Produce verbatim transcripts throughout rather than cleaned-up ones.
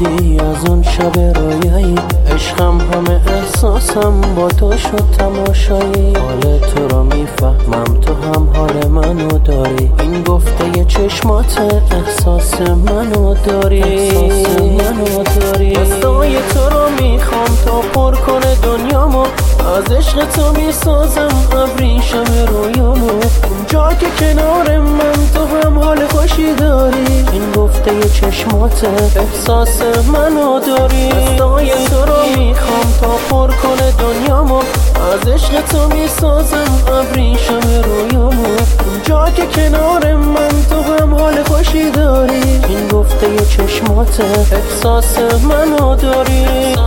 دادی از اون شب رویایی، عشقم همه احساسم با تو شد تماشایی. حال تو رو میفهمم، تو هم حال منو داری، این گفته ی چشمات احساس منو داری، احساس منو داری. دستای تو رو میخوام تا پر کنه دنیامو، از عشق تو میسازم ابریشم رویامو. اونجا که کنار من تو هم حال خوشی داری، این گفته ی چشمات احساس منو داری. دستای تو رو میخوام تا پر کنه دنیامو، از عشق تو میسازم ابریشم رویامو. اونجا که کنار من تو هم حال خوشی داری، این گفته ی چشمات احساس منو داری.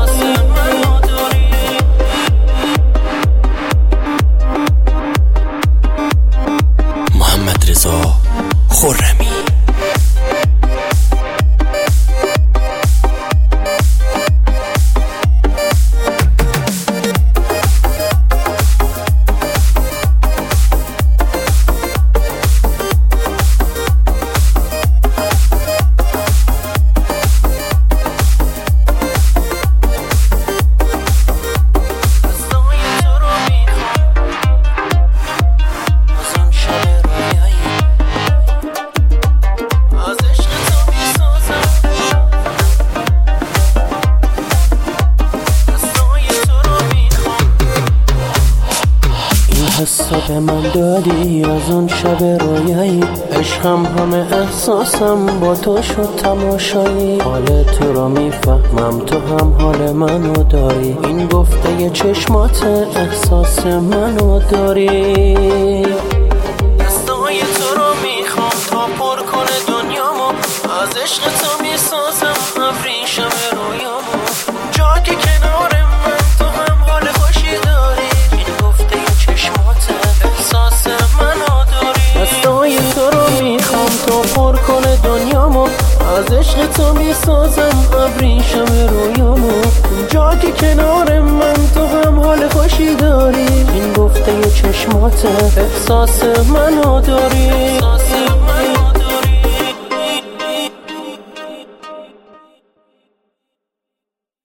محمد رضا خرمی. حسا به من دادی از اون شب رویایی، عشقم همه احساسم با تو شد تماشایی. حال تو رو میفهمم، تو هم حال منو داری، این گفته ی چشمات احساس منو داری. دستای تو رو میخوام تا پر کنه دنیامو، از عشق تو میسازم ابریشم رویامو. جا که کنار من تو هم حال خوشی داری، این گفته ی چشمات احساس منو داری. دستای تو رو میخوام تا پر کنه دنیامو، از عشق تو میسازم ابریشم رویامو. جا که کنار من تو هم حال خوشی داری، این گفته ی چشمات احساس منو داری.